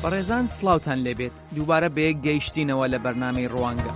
بەڕێزان سڵاوتان لێبێت دووبارە بەیەک گەیشتینەوە لە بەرنامەی ڕوانگە.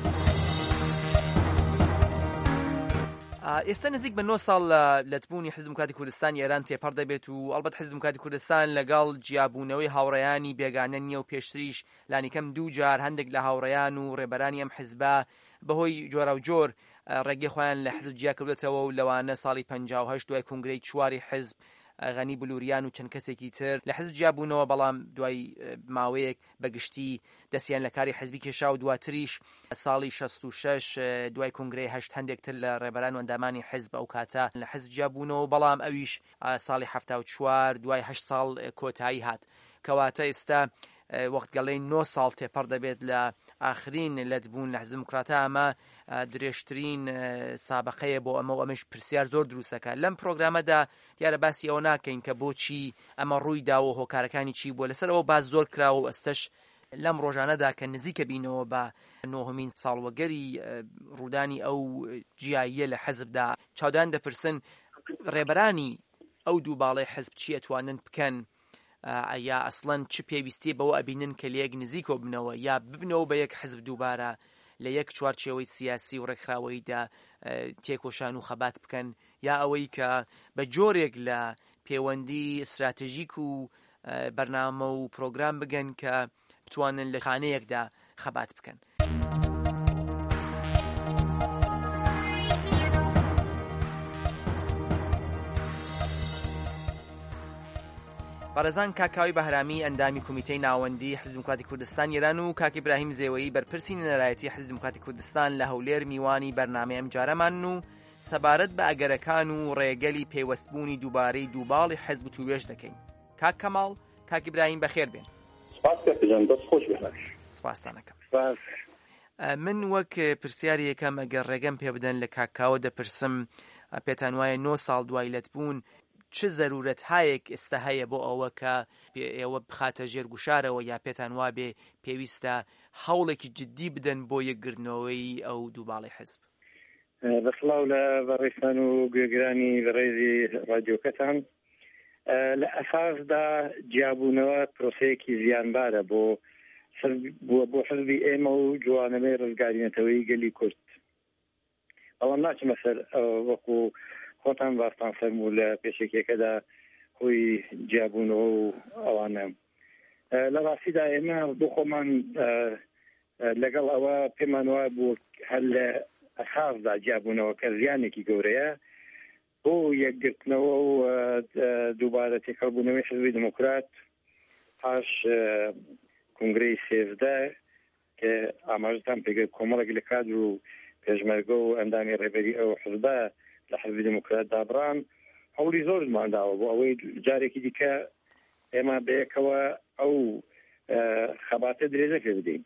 ئێستا نزیک بە 9 ساڵ لەتبوونی حیزب دموکراتی کوردستان ئێران تێپەڕ دەبێت و ئەڵبەت حیزب دموکراتی کوردستان لەگەڵ جیابوونەوەی هاوڕێیانی بێگانە نییە و پێشتریش لانیکەم دوو جار هەندێک لە هاوڕێیان و ڕێبەرانی ئەم حیزبە بەهۆی جۆرە و جۆر ڕێگەی خۆیان لە حیزب جیا کردوێتەوە و لەوانە ساڵی 58 دوای کنگرەی چواری حیزب غەنی بلووریان و چەند کەسێکی تر لە حیزب جیابوونەوە، بەڵام دوای ماوەیەک بەگشتی دەستیان لە کاری حیزبی کێشا و دواتریش ساڵی 66 دوای کنگرەی 8 هەندێک تر لە ڕێبەران و ئەندامانی حیزب ئەو کاتە لە حیزب جیابوونەوە، بەڵام ئەویش ساڵی 74 دوای 8 ساڵ کۆتایی هات. کەواتە ئێستا وەخت گەڵەی 9 ساڵ تێپەڕ دەبێت لە ئاخرین لەتبوون لە حیزب دموکراتە. ئەمە درێژترین سابقەیە بۆ ئەمە و ئەمەش پرسیار زۆر دروستەکە. لەم پرۆگرامەدا دیارە باسی ئەوە ناکەین کە بۆچی ئەمە ڕووی داوە هۆکارەکانی چی بووە، لەسەرەوە باس زۆر کراوە و ئەستەش لەم ڕۆژانەدا کە نزیکە بینەوە بە 9مین ساڵوەگەری ڕوودانی ئەو جیاییە لە حیزبدا چاودان دەپرسن ڕێبەرانی ئەو دوو باڵەی حیزب چی ئەتوانن بکەن، یا ئەسڵەن چ پێویستی بەوە ئەبینن کە لە یەک نزیکەوە بنەوە یا ببنەوە بە یەک حیزب دووبارە لە یەک چوارچێوەی سیاسی و ڕێکخراوەیدا تێکۆشان و خەبات بکەن، یا ئەوەی کە بە جۆرێک لە پەیوەندی استراتێژیک و بەرنامە و پرۆگرام بگەن کە بتوانن لە خانەیەکدا خەبات بکەن. بەڕێزان کاکاوی بەهرامی ئەندامی کۆمیتەی ناوەندی حیزب دموکراتی کوردستان ئێران و کاک ئیبراهیم زێوەیی بەرپرسی نەرایەتی حیزب دموکراتی کوردستان لە هەولێر میوانی بەرنامەی ئەم جارەمان و سەبارەت بە ئەگەرەکان و ڕێگەلی پێوەستبوونی دووبارەی دووباڵی حیزب توێژ دەکەین. کاک کەماڵ، کاک ئیبراهیم بەخێر بێن. سپاسدانەکەم. من وەک پرسیاری یەکەم ئەگەر ڕێگەم پێ بدەن لە کاکاوە دەپرسم، پێتان وایە 9 ساڵ دوای لەتبوون چه ضرورت هایەک ئێستا هەیە بۆ ئەوە کە ئێوە بخاتە ژێرگوشارەوە، یا پێتان وابێ پێویستە هەوڵێکی جدی بدەن بۆ یەکگرتنەوەی ئەو دووباڵی حیزب؟ بەسڵاو لە بەڕێستان و گوێگرانی بەڕێزی ڕادیۆکەتان. لە ئەساسدا جیابوونەوە پرۆسەیەکی زیانبارە بۆ حزبی ئێمە و جوانەوەی ڕزگارینەتەوەی گەلی کورد. بەڵام ناچمە سەر وەکو خۆتان باستان فەرموو لە پێشێکێکەدا خۆی جیابوونەوە و ئەوانە. لە ڕاستیدا ئێمە بۆ خۆمان لەگەڵ ئەوە پێمان وایە بۆ هەر لە ئەساسدا جیابوونەوە کە زیانێکی گەورەیە بۆ یەکگرتنەوە و دووبارە تێکەڵبوونەوەی حیزبی دموکرات پاش کنگرەی 13 کە ئاماژەتان پێگەی کۆمەڵێک لە کادر و پێشمەرگە و ئەندامی ڕێبەری ئەو حیزبە لە حیزبی دموکرات دابڕان هەوڵی زۆرمان داوە بۆ ئەوەی جارێکی دیکە ئێمە بەیەکەوە ئەو خەباتە درێژە پێ بدەین.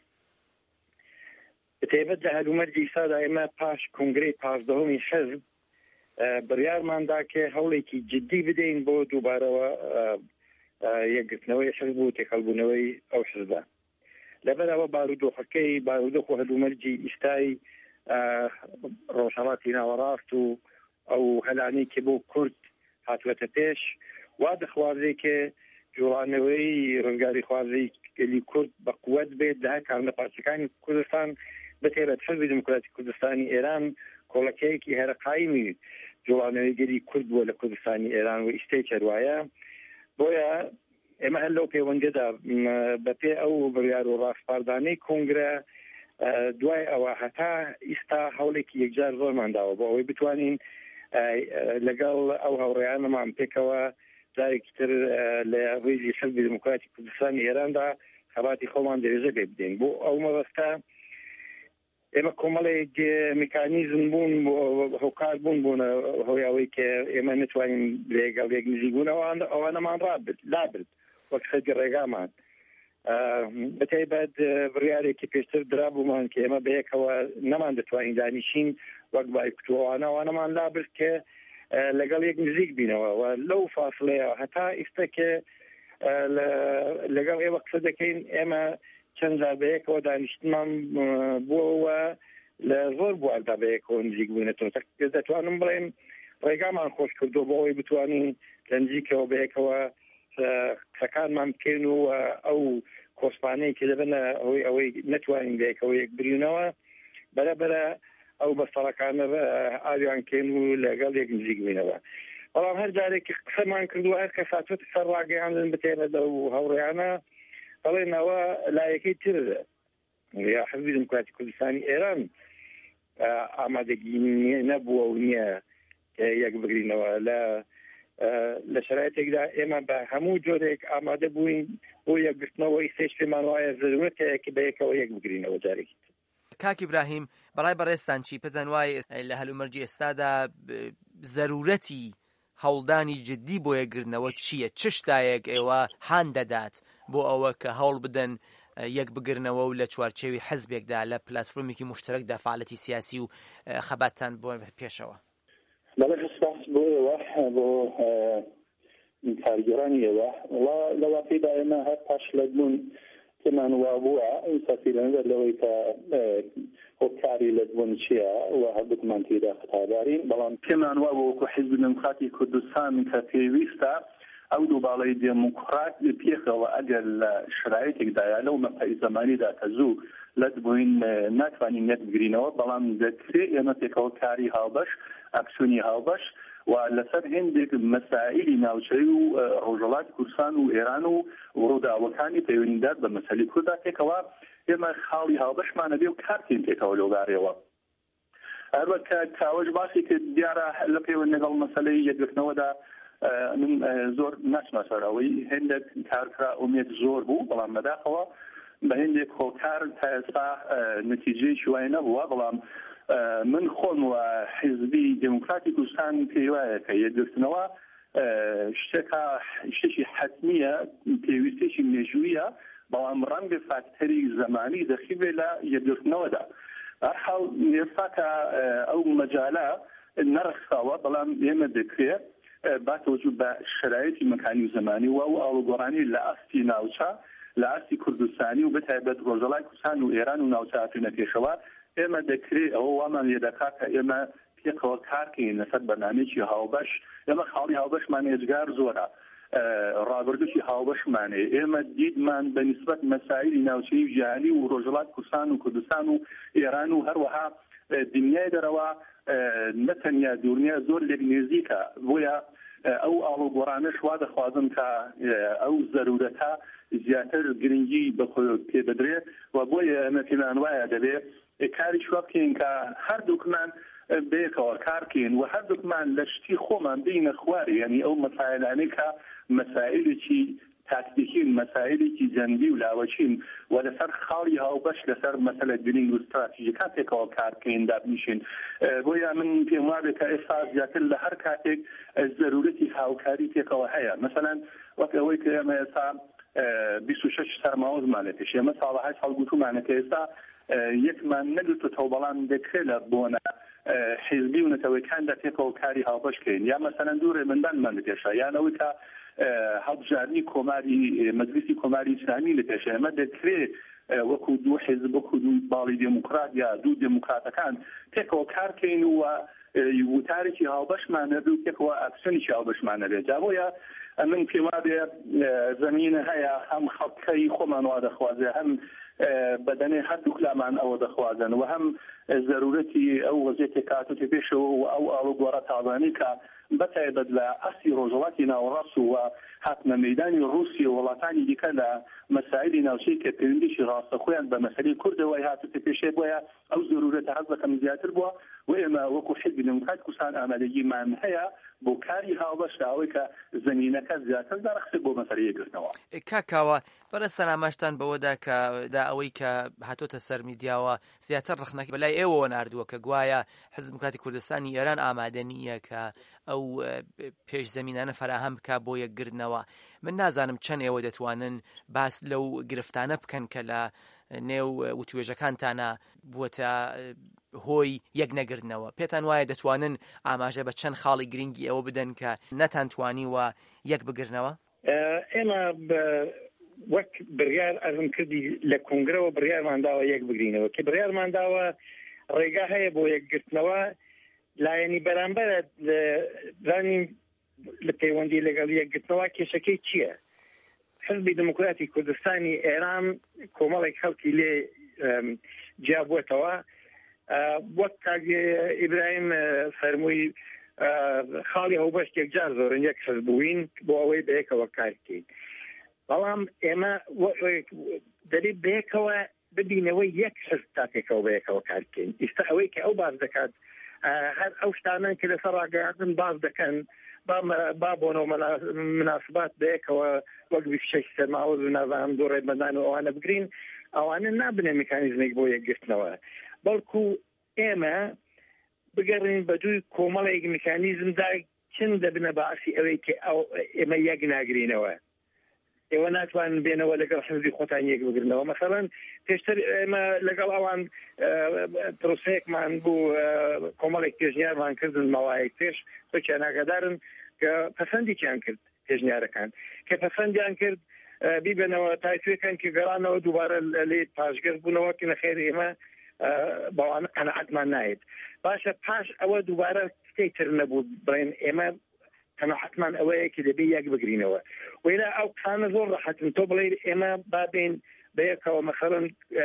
بتێبەت لە هەلومەرجی ئیسادا ئێمە پاش کنگرەی 15هەمی حیزب بڕیارماندا کە هەوڵێکی جدی بدەین بۆ دووبارەوە یەکگرتنەوەی حیزب و تێکەڵبوونەوەی ئەو حیزبە. لەبەرەوە بارودۆخەکەی بارودۆخ و هەلومەرجی ئیستای ڕۆژهەڵاتی ناوەڕاست و ئەو هەلانەی کە بۆ کورد هاتووەتە پێش وا دەخوازێ کە جوڵانەوەی ڕزگاری خوازەی گەلی کورد بە قووەت بێت لە هەر کارنە پارچەکانی کوردستان بتێرێت. حیزبی دموکراتی کوردستانی ئێران کۆڵەکەیەکی هەرە قایمی جوڵانەوەی گەلی کورد بووە لە کوردستانی ئێران و ئیستەی چەروایە. بۆیە ئێمە هەر لەو پەیوەندیدا بەپێ ئەو بڕیار و ڕاستپاردانەی کنگرە دوای ئەوە هەتا ئیستا هەوڵێکی یەکجار زۆرمان داوە بۆ ئەوەی بتوانین لەگەڵ ئەو هاوڕێیانمان پێکەوە جارێکی تر لە ڕێژی حیزبی دموکراتی کوردستانی ئێراندا خەباتی خۆمان درێژە پێ بدەین. بۆ ئەو مەبەستە ئێمە کۆمەڵێک میکانیزم بوون هۆکار بوون بوون هۆی ئەوەی کە ئێمە نتوانین لەگەڵ یەک نزیکبوون ئەوانەمان لابرد وەک خەرگی ڕێگامان. بەتایبەت بڕیارێکی پێشتر درابوومان کە ئێمە بەیەکەوە نەمان دەتوانین دانیشین وەک بای کوتووانەوانەمان لابرد کە لەگەڵ یەک نزیک بینەوە و لەو فاصلەیە هەتا ئیستا کە لەگەڵ ئێوە قسە دەکەین ئێمە چەند جار بەیەکەوە دانیشتمان بووەوە لە زۆر بواردا بەیەکەوە نزیک بوونەتەوە دەتوانم بڵێم ڕێگامان خۆش کردو بۆ ئەوەی بتوانین لە نزیکەوە بەیەکەوە قسەکانمان بکەین و ئەو کۆسپانەی کە دەبنە ئەوەی نتوانین لێکەوە یەک برینەوە بەرەبەرە ئەو بەسەڵەکانە ئاویان کێن و لەگەڵ یەک نزیک بینەوە. بەڵام هەر جارێکی قسەمان کردووە هەر کەس هاتووەتە سەر ڕاگەیاندن بتێنە و هەوڕێیانە بەڵێنەوە لایەکەی تر یا حزبی دموکراتی کوردستانی ئێران ئامادەگی نەبووە و نییە یەک بگرینەوە لە شرایطێکدا ئێمە بە هەموو جۆرێک ئامادە بووین بۆ یەکگرتنەوەی سێش پێمان وایە زەرورەتەیەکی بەیەکەوە یەک بگرینەوە جارێکی. کاک ئیبراهیم بەڕای بەڕێستان چی پێتان وایە لە هەلومەرجی ئێستادا زەرورەتی هەوڵدانی جدی بۆ یەکگرتنەوە چییە؟ چ شتایەک ئێوە هان دەدات بۆ ئەوە کە هەوڵ بدەن یەک بگرنەوە و لە چوارچێوی حزبێکدا لە پلاتفۆرمێکی مشترەکدا فعالیتی سیاسی و خەباتان بۆ پێشەوە؟ بەڵێ سپاس بۆ ئێوە بۆ کارگەرانی ئێوە لە واقعیدا ئێمە هەر پاش لەبوون پێمان وا بووە سەفیرەنگە لەوەی کە هۆکاری لەبوون چییە و هەردووکمان تێدا خەتادارین، بەڵام پێمان وا بوو وەکو حیزب دموکراتی کوردستان کە پێویستە ئەو دووباڵی دموکرات پێخەوە ئەگەر لە شرایطێکدایە لەو مەقطعی زەمانیدا کە زوو لەت بووین ناتوانین نەت بگرینەوە، بەڵام دەکرێت ئێمە پێکەوە کاری هاوبەش ئەکسیۆنی هاوبەش و لەسەر هێندێک مەسائلی ناوچەی و ڕۆژهەڵاتی کوردستان و ئێران و ڕووداوەکانی پەیوەندیدار بە مەسەلەی کووردا پێکەوە ئێمە خاڵی هاوبەشمانە بێ و کارتین پێکەوە لەوبارەوە. هەروەک کاوەش باسی کرد دیارە لە پەیوەند لەگەڵ مەسەلەی یەکگرتنەوەدا من زۆر ناچمە سەرەوەی هێندێک کارکرا ئومێد زۆر بوو، بەڵام بەداخەوە بە هێندێک هۆکار تا ئێستا نەتیجەیەکی وای نەبووە، بەڵام من خۆم و حیزبی دموکراتی کوردستان پێی وایە کە یەکگرتنەوە شتێکی حتمیە، پێویستێکی مێژوویە، بەڵام ڕەنگە فاکتەری زەمانی دەخیبێ لە یەکگرتنەوەدا. هەرحاڵ ئێستا کە ئەو مەجالە نەرخاوە، بەڵام ئێمە دەکرێت باتەوەجو بە شرایطی مەکانی و زەمانی و ئاڵوگۆڕانی لە ئاستی ناوچە لە ئاستی کوردستانی و بەتایبەت ڕۆژهەڵاتی کوردستان و ئێران و ناوچە هاتوونە پێشەوە ئێمە دەکرێت ئەوە وامان لێ دەکات کە ئێمە پێکەوە کارکەین لەسەر بەرنامەیەکی هاوبەش. ئێمە خاڵی هاوبەشمان هێزگار زۆرە، ڕابردووی هاوبەشمانێ، ئێمە دیدمان بە نیسبەت مەسائلی ناوچەی و جیهانی و ڕۆژهەڵاتی کوردستان و کوردستان و ئێران و هەروەها دنیای دەرەوە نەتەنیا دوورنیا زۆر لێک نێزیکە، بۆیە ئەو ئاڵوگۆڕانەش وا دەخوازم کە ئەو زەرورەتە زیاتر گرنگی پێ بدرێت و بۆیە ئەمە پێمان وایە دەبێت کاری شوە بکەین کە هەردووکمان بەیەکەوە کارکەین و هەردووکمان لە شتی خۆمان بینە خوارێ، یعنی ئەو مەسائلانەی کە مەسائلێکی تاکتیکین، مەسائلێکی جەنگی و لاوەچین و لەسەر خاڵی هاوبەش لەسەر مەسەلە گرنگ و استراتیژیەکان پێکەوە کارکەین دابنیشین. بۆیە من پێم وابێت کە ئێستا زیاتر لە هەر کاتێک زەرورەتی هاوکاری پێکەوە هەیە. مەسەلەن وەک ئەوەی کە ئێمە ئێستا 26 سەرماوەزمانێت پێش ئێمە ساڵەهای هەڵگوتومانە کە ئێستا یەکمان نەگرتووەوە، بەڵام دەکرێت لە بۆنە حیزبی و نەتەوەیەکاندا پێکەوە کاری هاوبەشکەین، یا مەسەلەن دوو ڕێمەندانمان لە پێشە، یان ئەوەی کە هەڵبژاردننی کۆماری مەجلیسی کۆماری ئیسلامی لە پێشە. ئێمە دەکرێت وەکو دوو حیزب، وەکو دوو باڵی دموکرات یا دوو دموکراتەکان پێکەوە کارکەین و وتارێکی هاوبەشمانە بێ و پێکەوە ئەکسیۆنێکی هاوبەشمانە بێت. جا بۆیە من پێم وابێ زەمینە هەیە، هەم خەڵکەی خۆمان وا دەخوازێ، هەم بەدەنێ هەردوو کلامان ئەوە دەخوازن و هەم زەرورەتی ئەو وەزیەتێک کاتوتێ پێشەوە و ئەو ئاڵوگۆڕە تاوانی کە بەتایبەت لە ئەسی ڕۆژهەڵاتی ناوەڕاست و هاتنە مەیدانی ڕووسی و وڵاتانی دیکە لە مەسائلی ناوچەی کە پەیوەندیشی ڕاستە خۆیان بە مەسەلەی کوردەوەی هاتوتە پێشێ، بۆیە ئەو زەرورەتە هەست دەکەم زیاتر بووە و ئێمە وەکو حیزبی دموکراتی کوردستان ئامادەگیمان هەیە بۆ کاری هاوبەش ئەوەی کە زەمینەکە زیاتر دەرەخسێت بۆ مەسەلەی یەکگرتنەوە. کاکاوە بەڕێستان ئاماژتان بەوەدا کە ئەوەی کە هاتوۆتە سەر میدیاوە زیاتر ڕخنەکە بەلای ئێوەوە ناردووە کە گوایە حیزب دموکراتی کوردستانی ئێران ئامادە نییە کە ئەو پێش زەمینانە فراهەم بکە بۆ یەکگرتنەوە. من نازانم چەند ئێوە دەتوانن باس لەو گرفتانە بکەن کە لە نێو وتوێژەکانتانە بووەتە هۆی یەک نەگرتنەوە. پێتان وایە دەتوانن ئاماژە بە چەند خاڵی گرنگی ئەوە بدەن کە نەتانتوانیوە یەک بگرنەوە؟ ئێمە وەک بڕیار ئەزم کردی لە کۆنگرەوە بڕیارمانداوە یەک بگرینەوە، کە بڕیارمانداوە ڕێگا هەیە بۆ یەکگرتنەوە لایەنی بەرامبەرە زانین لە پەیوەندی لەگەڵ یەکگرتنەوە کێشەکەی چییە. حزبی دموکراتی کوردستانی ئێران کۆمەڵێک خەڵکی لێ جیابووەتەوە وەک کاک ئیبراهیم فەرمووی خاڵی هەڵبەشتێک جار زۆرن یەک حزب بووین بۆ ئەوەی بەیەکەوە کار بکەین بەڵام ئێمە دەبێت بەیەکەوە ببینەوەی یەک حزب تاکێکەوە بەیەکەوە کار بکەین ئێستا ئەوەی کە ئەو باز دەکات هەر ئەو شتانن کە لەسەر ڕاگەیاندن باز دەکەن با بۆنەوە مناسبات بەیەکەوە وەک شەش سەرماوەز و نازانم دوو ڕێبەندان و ئەوانە بگرین ئەوانە نابنێ میکانیزمێک بۆ یەکگرتنەوە بەڵکو ئێمە بگەڕین بە دووی کۆمەڵێک میکانیزمدا چن دەبنە باسی ئەوەی کە ئێمە یەک ناگرینەوە ئێوە ناتوانن بێنەوە لەگەڵ حزبی خۆتان یەک بگرنەوە مەسەڵەن پێشتر ئێمە لەگەڵ ئەوان پرۆسەیەکمان بوو کۆمەڵێک پێشنیارمان کردن ماوەیەک پێش خۆیان ئاگادارن کە پەسەندیان کرد پێشنیارەکان کە پەسەندیان کرد بیبنەوە تایتوێکان کە گەڕانەوە دووبارە لێ پاشگەر بوونەوە کە نەخێر ئێمە بەوانە قەنەعەتمان نایێت باشە پاش ئەوە دووبارە شتێک تر نەبوو بڵێن ئێمە قەنەعەتمان ئەوەیە کە دەبێ یەک بگرینەوە وێرە ئەو قسانە زۆر ڕەحەتن تۆ بڵێ ئێمە بابێن بەیەکەوە مەسەڵەن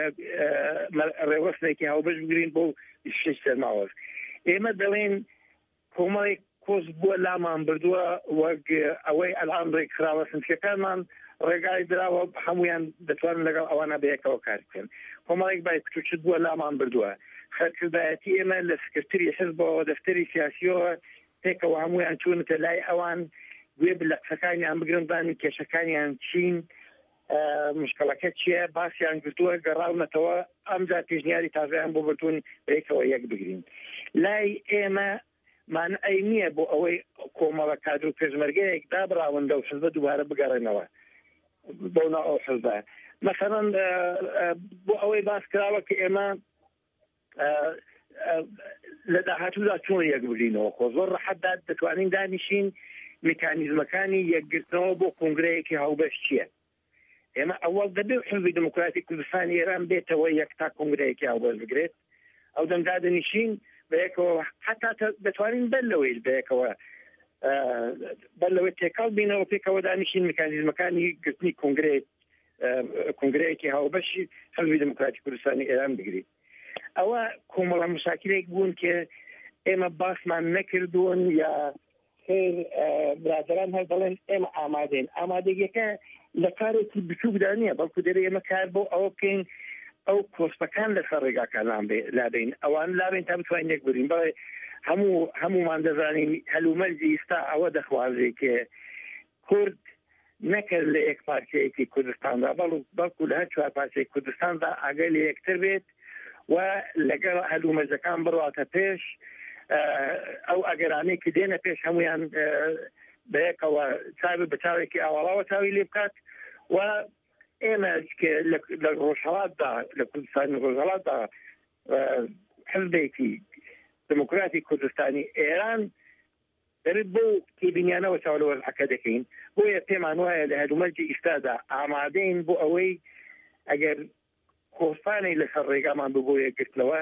ڕێوەستێکی هاوبەش بگرین بۆ 26 سەرماوەز ئێمە دەڵێن کۆمەڵێک کۆز بووە لامان بردووە وەک ئەوەی ئەلان ڕێکخراوە سنتکەکانمان ڕێگای دراوە هەمویان دەتوانن لەگەڵ ئەوانە بەیەکەوە کار بکەن کۆمەڵێک بای کچوچت بووە لامان بردووە خەرکردایەتی ئێمە لە سکرتری حزبەوە دەفتەری سیاسیەوە پێکەوە هەمویان چوونەتە لای ئەوان گوێ لە قسەکانیان بگرن زانین کێشەکانیان چین مشکلەکە چییە باسییان کردووە گەڕاونەتەوە ئەمجا پێشنیاری تازایان بۆ بتون بەیەکەوە یەک بگرین لای ئێمە مانعی نییە بۆ ئەوەی کۆمەڵە کادر و پێشمەرگەیەک دابراون لەو حزبە دووبارە بگەڕێنەوە بۆ ناو ئەو حزبە مەسەڵەن بۆ ئەوەی باس کراوە کە ئێمە لە داهاتوودا چۆن یەک بگرینەوە خۆ زۆر ڕەحەتدا دەتوانین دانیشین میکانیزمەکانی یەکگرتنەوە بۆ کۆنگرەیەکی هاوبەش چییە ئێمە ئەوەڵ دەبێت حزبی دموکراتی کوردستانی ئێران بێتەوە یەک تا کۆنگرەیەکی هاوبەش بگرێت ئەو دەمدا دەنیشین بەیەکەوە حتا دەتوانین بەر لەوەی بەیەکەوە بەر لەوەی تێکەڵ بینەوە پێکەوە دانیشین میکانیزمەکانی گرتنی کۆنگرەیەکی هاوبەشی حزبی دموکراتی کوردستانی ئێران بگریت ئەوە کۆمەڵە مشاکلێک بوون کە ئێمە باسمان نەکردوون یا خێر برادران هەر دەڵێن ئێمە ئامادەین ئامادەگیەکە لە کارێکی بچووکدا نییە بەڵکو دەبێت ئێمە کار بۆ ئەوە بکەین ئەو کۆسپەکان لەسەر ڕێگاکان لابین ئەوان لابین تا بتوانین یەک بگرین بەڵێ هەمومان دەزانین هەلومەرجی ئێستا ئەوە دەخوازێ کە کورد نەکرد لە یەک پارچەیەکی کوردستاندا بەڵکو لە هەر چوار پارچەی کوردستاندا ئاگای لە یەکتر بێت و لەگەڵ هەلومەرجەکان بڕاتە پێش ئەو ئەگەرانەی کە دێنە پێش هەمویان بەیەکەوە چاوی بە چاوێکی ئاوەڵاوە چاوی لێ بکات و ئێمە لە ڕۆژهەڵاتدا لە کوردستانی ڕۆژهەڵاتدا حزبێکی دموکراتی کوردستانی ئێران دەبێت بۆ تێبینیانەوە چاو لە وەرزەکە دەکەین بۆیە پێمان وایە لە هەلومەرجی ئیستادا ئامادەین بۆ ئەوەی ئەگەر کۆسپانەی لەسەر ڕێگامان بۆ یەکگرتنەوە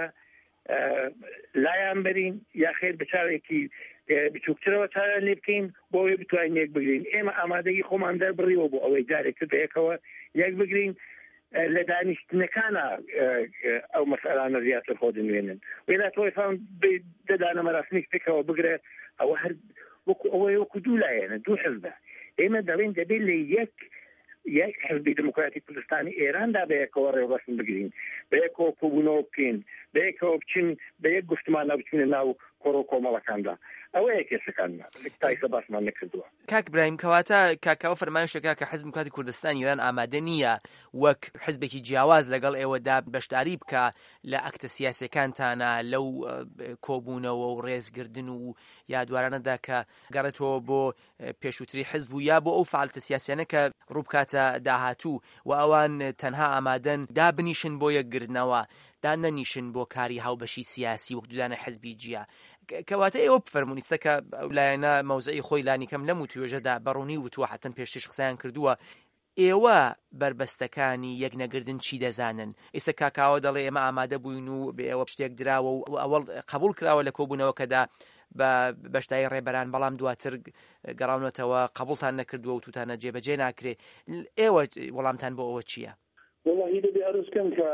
لایان بەرین یا خێر بچاوێکی بچووکترەوە چاویان لێ بکەین بۆ ئەوەی بتوانین یەک بگرین ئێمە ئامادەی خۆمان دەربڕیەوە بۆ ئەوەی جارێک بەیەکەوە یەک بگرین لە دانیشتنەکانە ئەو مەسئلانە زیاتر خۆ دەنوێنن وێلا تۆیفان دەدانە مەراسمیک پێکەوە بگرێ ئەوە هەر وەکو دوو لایەنە دوو حزبە ئێمە دەڵێن دەبێت لە یەک حزبی دموکراتی کوردستانی ئێراندا بەیەکەوە ڕێوەسن بگرین بەیەکەوە کۆبوونەوە بکەین بەیەکەوە بچین بە یەک گفتمانە بچینە ناو کۆڕۆ کۆمەڵەکاندا ئەوەیە کێسەکاننا تایسە باسمان نەکردووە کاک برایم کەواتە کاکاوە فەرمایشەکە کە حزب دموکراتی کوردستان ئێران ئامادە نییە وەک حزبێکی جیاواز لەگەڵ ئێوەدا بەشداری بکە لە ئەکتە سیاسیەکانتانە لەو کۆبوونەوە و ڕێزگردن و یادوارانەدا کە گەڕێتەوە بۆ پێشووتری حزب و یا بۆ ئەو فعالتە سیاسیانە کە ڕووبکاتە داهاتوو و ئەوان تەنها ئامادەن دابنیشن بۆ یەکگرتنەوە دا نەنیشن بۆ کاری هاوبەشی سیاسی وەک دوودانە حزبی جیا کەواتە ئێوە بفەرمونیستە کە لایەنە مەوزەی خۆی لانیکەم لەم و توێژەدا بەڕوونی وتووە حتەن پێشتیش قسەیان کردووە ئێوە بربەستەکانی یەک نەگردن چی دەزانن ئێستا کاکاوە دەڵێ ئێمە ئامادە بووین و بە ئێوە شتێک دراوە و ئەوەڵ قبول کراوە لە کۆبوونەوەکەدا بە بەشداری ڕێبەران بەڵام دواتر گەڕاونەتەوە قبولتان نەکردووە و توتانە جێبەجێ ناکرێ. ئێوە وەڵامتان بۆ ئەوە چییە؟ والله دەبێ ئەرزکەم کە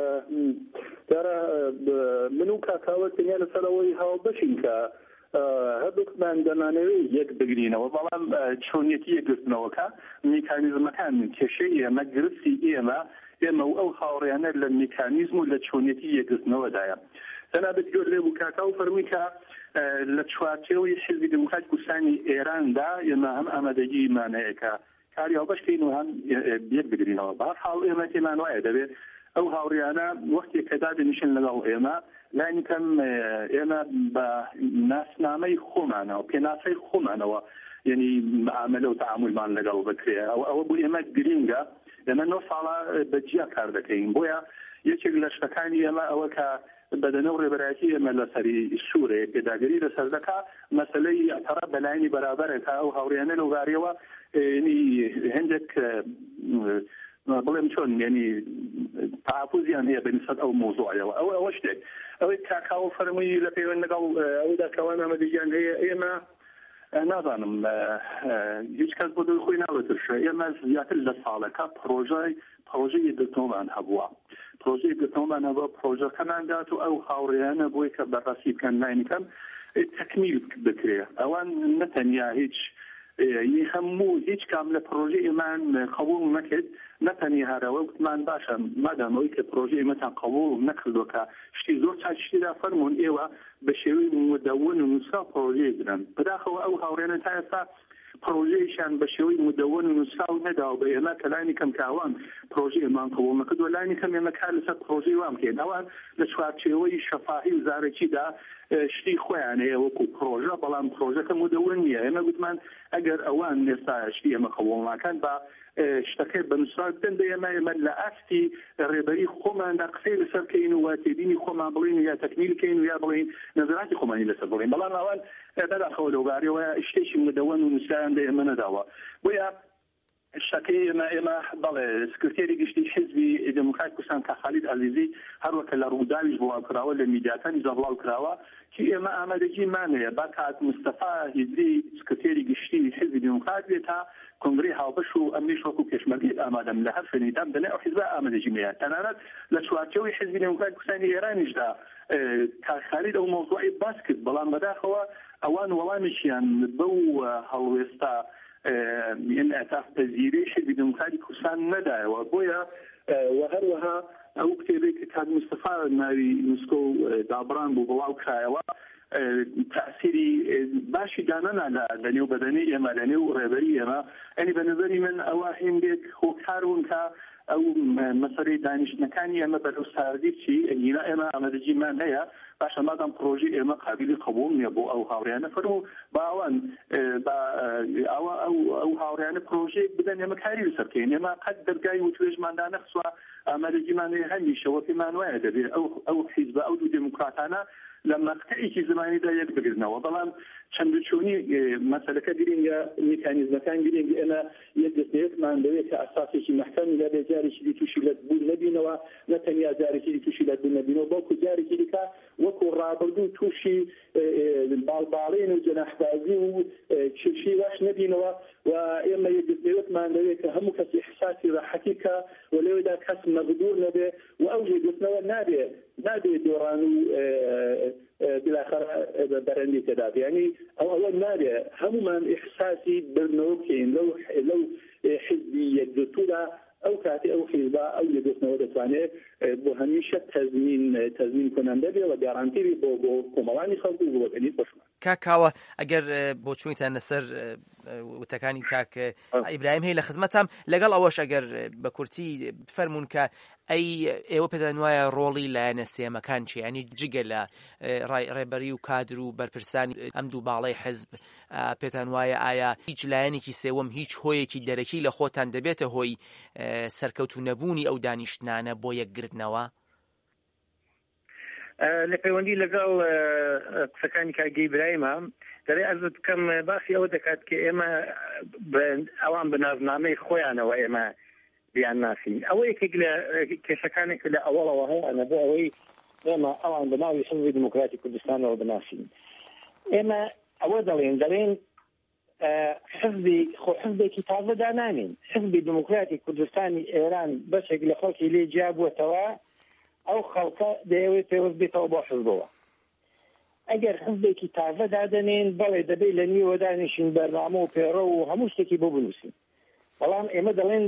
من و کاکاوە تەنیا لەسەرەوەی هاوبەشین کە هەردووکمان دەمانەوێت یەک بگرینەوە بەڵام چۆنیەتی یەکگرتنەوەکە میکانیزمەکان کێشەی ئێمە گرفتی ئێمە و ئەو هاوڕێیانە لە میکانیزم و لە چۆنیەتی یەکگرتنەوەدایە. تەنابەت گوێ لێ بوو کاکاو فەرمووی کە لە چوارچێوەی حیزبی دموکراتی کوردستانی ئێراندا ئێمە هەم ئامادەگیمانەیە کە کاری هاوبەشکەین و هەم یەک بگرینەوە. بەهەرحاڵ ئێمە تێمان وایە دەبێت ئەو هاوڕێیانە وەختێک کە دادەنیشن لەگەڵ ئێمە لانی کەم ئێمە بە ناسنامەی خۆمانەوە پێناسەی خۆمانەوە یعنی معاملە و تعاملمان لەگەڵ بکرێ. ئەوە بوو ئێمە گرینگە ئێمە 9 ساڵە بەجیا کار دەکەین. بۆیە یەکێک لە شتەکانی ئێمە ئەوە کە بەدەنە و ڕێبەرایەتی ئێمە لەسەری سوورێ پێداگەری لەسەر دەکا مەسەلەی ئەتەڕە بەلایانی بەرابەرێکە ئەو هاوڕێیانە لەوگاریەوە هەندێک بڵێم چۆن ینی تاپوزیان هەیە بەنسبەت ئەو مۆزوعەوە ئەوە شتێک ئەوەی کاکاو فەرمووی لە پەیوەند لەگەڵ ئەودا کەوان ئامادەگیان هەیە ئێمە نازانم هیچ کەس بۆ دڵ خۆی ناوەترشە ئێمە زیاتر لە ساڵەکە پرۆژەی گرتنەوەمان هەبووە پرۆژەی گرتنەوەمان هەبووە پرۆژەکەماندات و ئەو هاوڕێیانە بۆی کە بەڕاستی بکەن لاینەکەم تەکمیل بکرێ. ئەوان نەتەنیا هەموو هیچ کام لە پرۆژەی ئێمان قبول نەکرد نەتەنیا هەرەوە وتمان باشە مادامەوەی کە پرۆژەی ئێمەتان قبول نەکردووە کە شتی زۆر چاچشتیدا فەرمونون ئێوە بە شێوەی مدەون و نووسا پرۆژەی بدەن. بەداخەوە ئەو هاوڕێنە تا ئێستا پرۆژەیشان بە شێوەی مدەون و نووسا و نەداوە بە ئێمە کە لانی کەم کاوان پرۆژەی ئێمان قبول نەکردووە لانی کەم ئێمە کار لەسەر پرۆژەی وام بکەین. ئەوان لە چوارچێوەی شەفاهی و زارەکیدا شتی خۆیان هەیە وەکو پرۆژە بەڵام پرۆژەکە مدەون نییە. ئێمە گوتمان ئەگەر ئەوان ئێستا شتی ئێمە قبول ناکەن بە شتەکەی بەنووسرا بدەن ئێمە لە ئاستی ڕێبەری خۆماندا قسەی لەسەر بکەین و تێبینی خۆمان بڵین یا تەکمیل بکەین و یا بڵین نەزەراتی خۆمانی لەسەر بڵین. بەڵام ئەوان بەداخەوە لەوگاریەوە شتێکی مدەون و نووسیان ئێمە نەداوە. بۆیە شتەکەی ئێمە بەڵێ سکرتێری گشتی حیزبی دموکراتی کوردستان کە خالید عەزیزی هەروەکە لە ڕووداویش بڵاو کراوە لە میدیاکانی بڵاو کراوە کی ئێمە ئامادەگیمان هەیە با کات مستەفا هیدری سکرتێری گشتی حیزبی دموکرات بێت تا کنگرەی هاوبەش و ئەمنیش وەکو پێشمەرگەی ئامادەم لە هەر فێنیدام دەنێ ئەو حیزب ئامادەگیمەیە تەنانەت لە چوارچێوەی حیزبی دموکراتی کوردستانی ئێرانیشدا خالید ئەو مۆزوعی باس کرد بەڵام بەداخەوە ئەوان وەڵامیشیان بەو هەڵوێستا من ئەتاف پەزیری حیزبی دموکراتی کوردستان نەدایەوە. بۆیە وهەروەها ئەو کتێبێک کە کات مستەفا ناوی نووسکۆ دابڕان بوو بڵاو کرایەوە تأثیری باشی دانەنا لە نێو بەدەنی ئێمە لە نێو ڕێبەری ئێمە ئەنی بە نظری من ئەوە هێندێک هۆکارون کە ئەو مەسەرەی دانیشتنەکانی ئێمە بەرەو ساردی چی ئەنینا ئێمە ئامادەجیمان هەیە باشە مادام پرۆژی ئێمە قابلی قبول نییە بۆ ئەو هاوڕێیانە فەرموو باوان ئەو هاوڕێیانە پرۆژەیەک بدەن ئێمە کاری لەسەر بکەین. ئێمە قەت دەرگای وتوێژماندا نەخسووە ئامادەجیمان هەیە هەمیشەوە پێمان وایە دەبێت ئەو حیزبە ئەو دوو دموکراتانە لە مەقطعێکی زمانیدا یەک بگرنەوە. بەڵام چەندوچوونی مەسەلەکە گرینگە میکانیزمەکان گرینگ ئێمە یەکدەستەیەکمان دەوێت کە ئاساسێکی محکەم لەبێ جارێکی دی تووشی لەتبوون نەبینەوە نەتەنیا جارێکی دی تووشی لەتبوون نەبینەوە بەڵکو جارێکی دیکە وەکو ڕابردوو تووشی باڵباڵین و جەناحبازی و چرشی واش نەبینەوە و ئێمە یەکدەستەیەکمان دەوێت کە هەموو کەسی احساسی ڕاحەتی کە و لەوێدا کەس مەغدور نەبێ و ئەو یەکدەستنەوە نابێت دۆڕان و بالاخره بەرەندی تێدا ینی ئەوە نابێ هەمومان احساسی برنەوە بکەین لەو حیزبی یەکگرتوودا ئەو کاتی ئەو حیزبا ئەو یەکگرتنەوە دەتوانێت بۆ هەمیشە تەزمین کننده بێ و گارانتیری بۆ کۆمەڵانی خەڵک و بۆ بەنی خۆشمان. کاکاوە ئەگەر بۆ چوونیتان لەسەر وتەکانی کاک ئیبراهیم هەیە لە خزمەتام لەگەڵ ئەوەش ئەگەر بە کورتی فەرمونون کە ئێوە پێدان وایە ڕۆڵی لایەنە سێمەکان چی ینی جگە لە ڕێبەری و کادر و بەرپرسانی ئەم دوو باڵەی حزب پێتان وایە ئایا هیچ لایەنێکی سێوەم هیچ هۆیەکی دەرەکی لە خۆتان دەبێتە هۆی سەرکەوتو نەبوونی ئەو دانیشتنانە بۆ یەکگرتنەوە؟ لە پەیوەندی لەگەڵ قسەکانی کاگی ئیبراهیمە دەڵێ ئەرز بکەم باسی ئەوە دەکات کە ئێمە ئەوان بە نازنامەی خۆیانەوە ئێمە بیان ناسین. ئەوە یەکێک لە کێشەکانێک لە ئەوڵەوە هەیە بۆ ئەوەی ئێمە ئەوان بە ناوی حیزبی دموکراتی کوردستانەوە بناسین. ئێمە ئەوە دەڵێن حزبێکی تازە دانانین. حزبی دموکراتی کوردستانی ئێران بەشێک لە خەڵکی لێ جیابووەتەوە، ئەو خەڵکە دەیەوێت پێوەست بێتەوە بۆ حزبەوە. ئەگەر حزبێکی تازە دادەنێن بەڵێ دەبێت لە نیوە دانیشین بەرنامە و پێڕە و هەموو شتێکی بۆ بنووسین. بەڵام ئێمە دەڵێن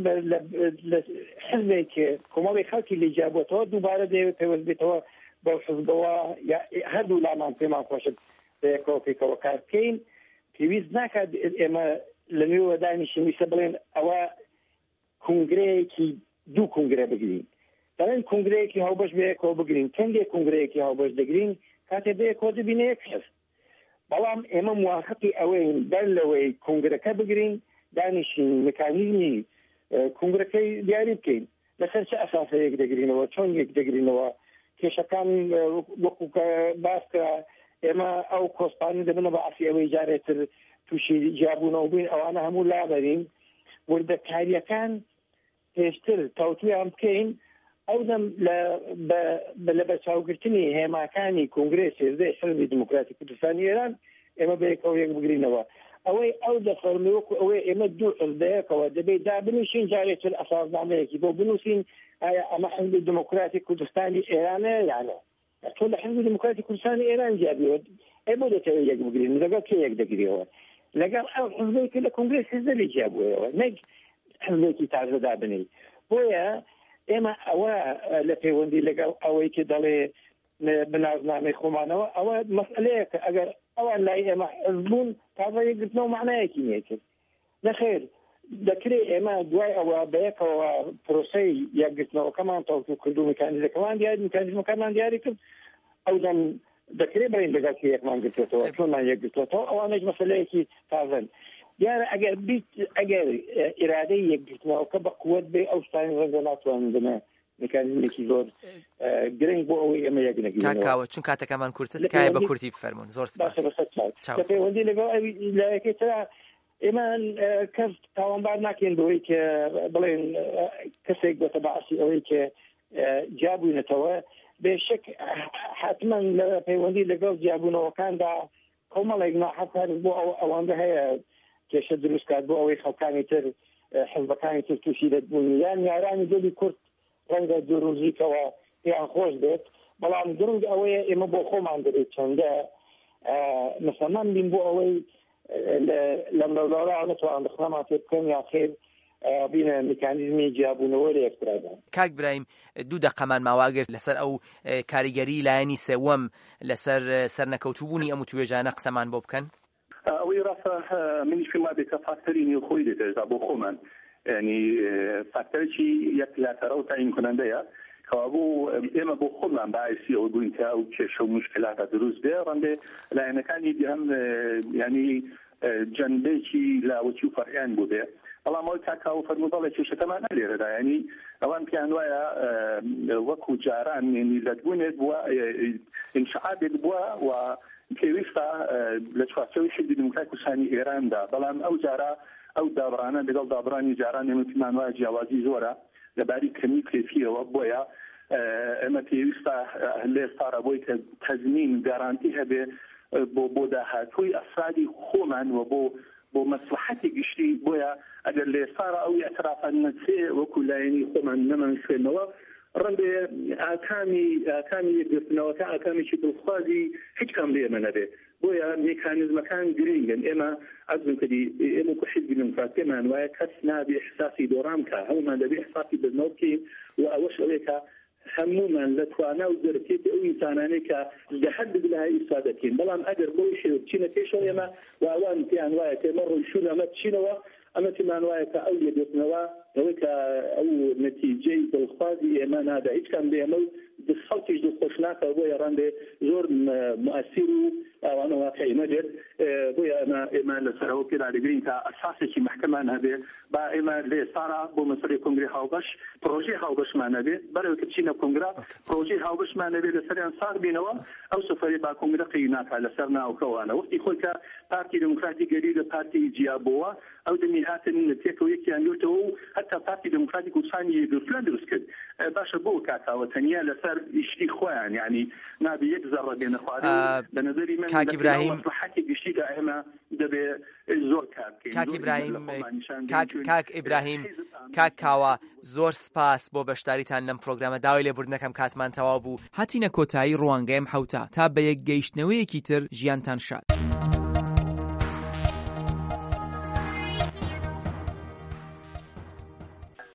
حزبێک کۆمەڵی خەڵکی لێ جیابووەتەوە دووبارە دەیەوێت پێوەست بێتەوە بەو حزبەوە، هەردوو لامان پێمان خۆشت بەیەکەوە پێکەوە کار بکەین. پێویست ناکات ئێمە لە نوێوە دانیشین ویسە بڵێن ئەوە کنگرەیەکی دوو کنگرە بگرین. دەڵێن کنگرەیەکی هاوبەش بەیەکەوە بگرین، چەندێک کنگرەیەکی هاوبەش دەگرین کاتێ بەیەکەوە دەبینە یەک حزب. بەڵام ئێمە موافقی ئەوەین بەر لەوەی کنگرەکە بگرین، دانیشین مکانیزمی کنگرەکەی دیاری بکەین لەسەر چه ئەساسەیەک دەگرینەوە، چۆن یەک دەگرینەوە. کێشەکان وەکو باسکرا ئێمە ئەو کۆسپانی دەبنە بە ئاسی ئەوەی جارێتتر تووشی جیابوونەوە بووین، ئەوانە هەموو لابەرین وردەکاریەکان پێشتر تاوتویان بکەین. ئەو دەم لە بەرچاوگرتنی هێماکانی کنگرێ سێزدەی حزبی دموکراتی کوردستانی ئێران ئێمە بەیەکەوە یەک بگرینەوە. ئەوەی ئەو دەفەرمی وەکو ئەوەی ئێمە دوو حزبەیەکەوە دەبێت دابنووسین، جارێتتر ئەساسنامەیەکی بۆ بنووسین ئایا ئەمە حزبی دموکراتی کوردستانی ئێرانە یانە تۆ لە حزبی دموکراتی کوردستانی ئێران جیابیوە ئێ بۆ دەتەوێت یەک بگرین، لەگەڵ کێ یەک دەگریەوە؟ لەگەڵ ئەو حزبێکی لە کنگرێ سێزدە لێ جیابووەوە، نەک حزبێکی تازە دابنین. بۆیە ئێمە ئەوە لە پەیوەندی لەگەڵ ئەوەی کە دەڵێ بنازنامەی خۆمانەوە ئەوە مەسئلەیە کە ئەگەر ئەوان لای ئێمە حزبوون تازە یەکگرتنەوە معنایەکی نێکرد. نەخێر دەکرێت ئێمە دوای ئەوە بەیەکەوە پرۆسەی یەکگرتنەوەکەمان تەواو کرد و میکانیزمەکانمان دیاری کرد، ئەو دەم دەکرێت بڵین لەگەڵ یەکمان گرتێتەوە، چۆنمان یەکگرتێتەوە. ئەوانەش مەسئلەیەکی تازەن. دیارە ئەگەر ئیرادەی یەکگرتنەوەکە بە قووەت بێ ئەو شتانی ڕەنگە ناتوانن بنە میکانیزمێکی زۆر گرنگ بۆ ئەوەی ئێمە یەک نەگرینەوە. کاکاوە چون کاتەکەمان کورتت تکایە بە کورتی بفەرمونون. زۆر سپاس. لە پەیوەندی لەگەڵ لایەکەیترا ئێمە کەس تاوانبار ناکەین بەوەی کە بڵێن کەسێک بەتە بەعسی ئەوەی کە جیابوونەتەوە بێشک حتما لە پەیوەندی لەگەڵ جیابوونەوەکاندا کۆمەڵێک ناحەقار بۆ ئەواندا هەیە کێشە دروستکات بۆ ئەوەی خەڵکانی تر حزبەکانی تر تووشی دەبوون یان یارانی دڵی کورد ڕەنگە دوورۆژیکەوە پێیان خۆش بێت. بەڵام گرنگ ئەوەیە ئێمە بۆ خۆمان دەبێت چەندە مسلمان بین بۆ ئەوەی لەم لەوڵاوە نەتوان دەخڵەمان پێ بکەن یا خێر بینە میکانیزمی جیابوونەوە لە یەکترادا. کاک برایم دوو دەقەمان ماواگرت لەسەر ئەو کاریگەری لایەنی سێوەم لەسەر سەرنەکەوتوبوونی ئەم توێژانە قسەمان بۆ بکەن. ئەوەی ڕاستە منیش پێم وابێت کە فاکتەری نێو خۆی دێتێژا بۆ خۆمان، ینی فاکتەرێکی یەک لاتەرە و تعیین کنەندەیە کەوابوو ئێمە بۆ خۆمان باعثی ئەوە بووین کە ئەو کێشە و مشکلاتە دروست بێ. ڕەنگە لایەنەکانی دیان ینی جەنبێکی لاوەکی و فەرعیان بوو بێ. بەڵام ئەوەی کاکاو فەرموو بەڵێ کێشەکەمان نەلێرەدا، ینی ئەوان پێیان وایە وەکو جاران ینی لەدبوونێت بووە ئینشعابێک بووە و پێویستە لە چوارچێوەی حزبی دموکراتی کوردستانی ئێراندا. بەڵام ئەو جارە ئەو دابڕانە لەگەڵ دابڕانی جاران ئێمەمان وایە جیاوازی زۆرە لەباری کەمی کێفیەوە. بۆیە ئێمە پێویستە لێ ئێستاڕە بۆی کە تەزمین گارانتی هەبێ بۆ داهاتووی ئەفرادی خۆمان و بۆ مەسلحەتی گشتی. بۆیە ئەگەر لێ ئێستاڕە ئەو ئەترافان نەچێ وەکو لایەنی خۆمان نەمانشوێنەوە ڕەنگە ئاکامی یەکگرتنەوەکە ئاکامێکی دڵخوازی هیچ کام لێمە نەبێ. بۆیە میکانیزمەکان گرنگن. ئێمە ئەزم کردی ئێمە کو حزبی دموکراتیەمان وایە کەس نابێ احساسی دۆڕام کە هەمومان دەبێ احساسی بردنەوە بکەین و ئەوەش ئەوەیە کە هەمومان لە توانا و دەرکێتی ئەو ئینسانانەی کە لە حد بلای ئیسا دەکەین. بەڵام ئەگەر بۆی شێوچینە پێشەوە ئێمە و ئەوان پێیان وایە کە ئێمە ڕۆیشون ئەمە بچینەوە ئەمە تیمان وایە کە ئەو یەکگرتنەوە ئەوەی کە ئەو نەتیجەی دڵخوازی ئێمە نادا هیچ کام بێ ئەمە خەڵکیش دڵخۆش ناکەوە. بۆیە ڕەنگە زۆر مؤثر و ئەوانە واقعی نەبێت. بۆیە ئێمە لەسەرەوە پێداگرین کە ئەساسێکی محکەمان هەبێ با ئێمە لێ ئێستاڕە بۆ مەسەرەی کنگرێ هاوبەش پرۆژەی هاوبەشمان هەبێ بەرەوەی بچینە کنگرە پرۆژەی هاوبەشمان هەبێ لەسەریان ساغ بینەوە ئەو سەفەری با کنگرە قەی ناکات لەسەر ناوکەوانە. وەختی خۆی کە پارتی دموکراتی گەری لە پارتی جیابەوە ئەو دەمی هاتن تێکەوە یەکیان گرتەوە و حتى پارتی دموکراتی کوردستانی یەکگرتوویان دروست کرد باشە بۆ کاتاوە تەنیا لەسەر ئیشتی خۆیان یعنی نابێ یەک زەڕە بێنە خوارێ بە نظری من کاک ئیبراهیم مەسلحەتی گشتیدا ئێمە دەبێ زۆر کار بکەین. کاک ئیبراهیم کاک کاوە زۆر سپاس بۆ بەشداریتان لەم پرۆگرامە داوای لێبوردنەکەم کاتمان تەواو بوو هاتینە کۆتایی ڕوانگەیم حەوتە تا بە یەک گەیشتنەوەیەکی تر ژیانتان شاد.